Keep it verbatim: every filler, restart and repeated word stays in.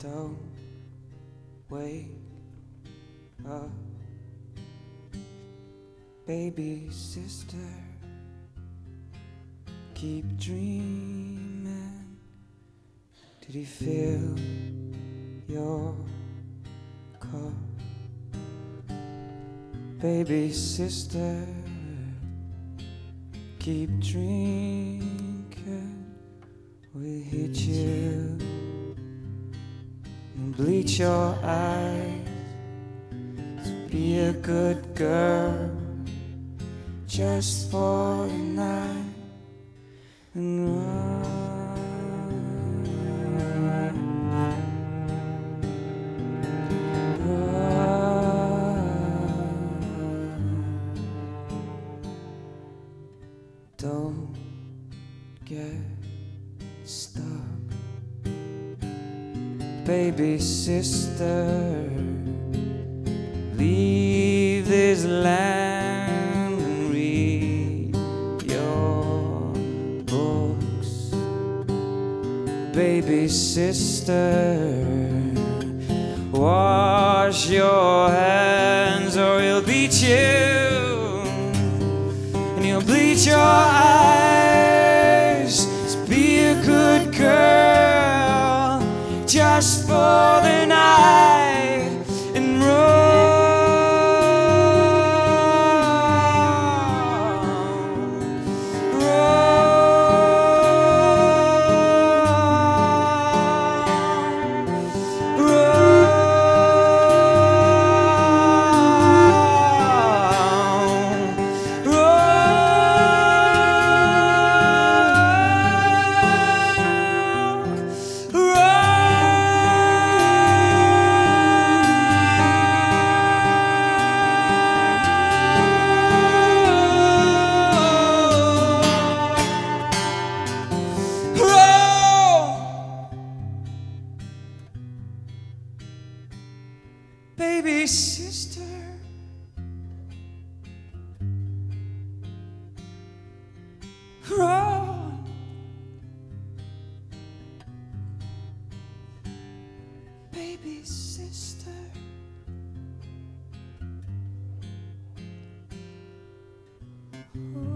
Don't wake up, baby sister. Keep dreaming. Did he fill your cup, baby sister? Keep drinking. We'll hit you and bleach your eyes. So be a good girl just for the night and run. Don't get stuck, baby sister. Leave this land and read your books, baby sister. Wash your hands or he'll beat you, and he'll bleach your eyes. So be a good girl just for the night and run. Baby sister, run. Baby sister, run.